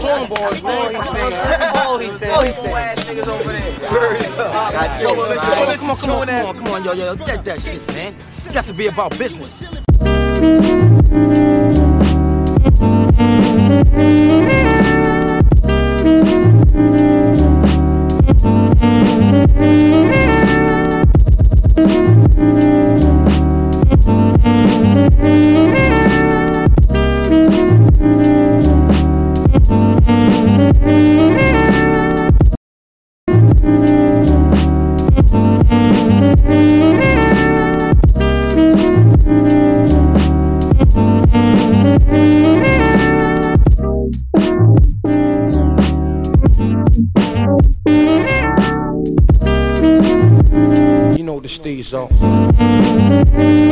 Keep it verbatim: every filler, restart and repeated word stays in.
cornballs, man. Oh, he said. Oh, he said. Niggas over there. Come on, come on, come on, come on, come on, yo, yo, that that shit, man. It got to be about business. You know the steez, so.